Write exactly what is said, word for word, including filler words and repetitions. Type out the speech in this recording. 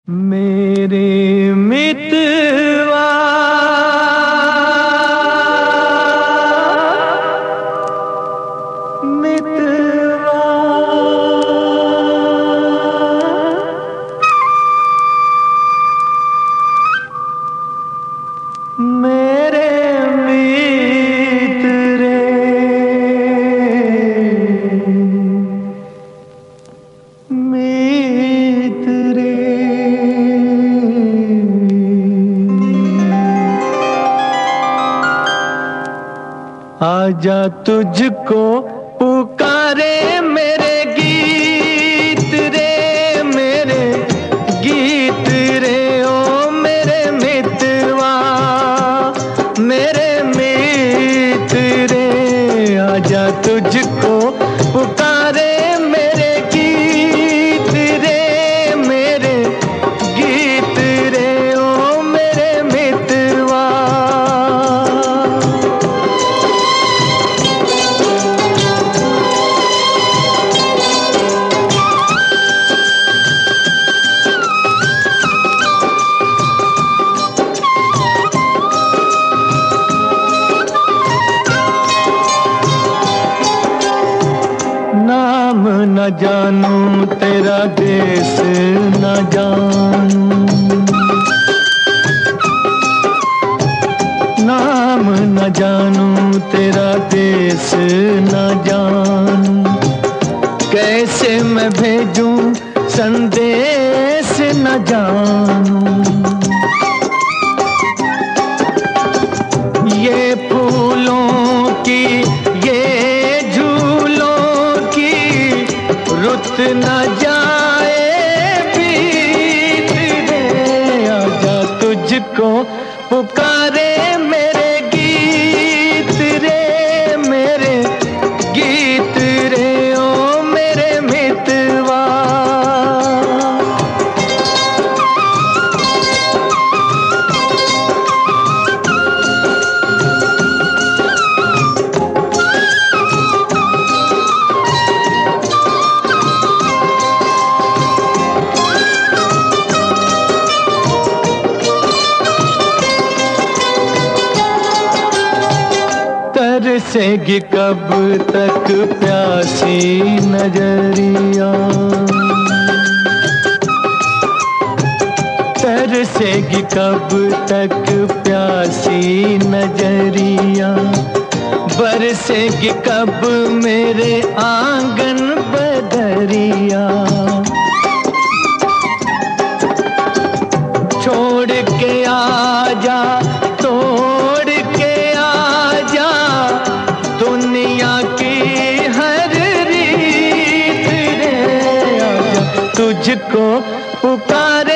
मेरे मितवा मितवा मेरे मित रे मित रे आजा तुझको पुकारे मेरे गीत रे मेरे गीत रे ओ मेरे मितवा मेरे मित रे आजा तुझको पुकारे मेरे गीत रे मेरे गीत रे ओ मेरे मितवा नाम न जानूं तेरा देश न जानूं नाम न जानूं तेरा देश न जानूं कैसे मैं भेजूं संदेश न जानूं ये फूलों की ये रुत न जाए बीत रे आजा तुझको पुकारे मेरे गीत रे मेरे गीत रे ओ मेरे मितवा तरसेगी कब तक प्यासी नजरिया तरसेगी कब तक प्यासी नजरिया बरसेगी कब मेरे आंगन बदरिया छोड़ के आजा तोड़ के आजा दुनिया की हर रीत रे आजा तुझको पुकार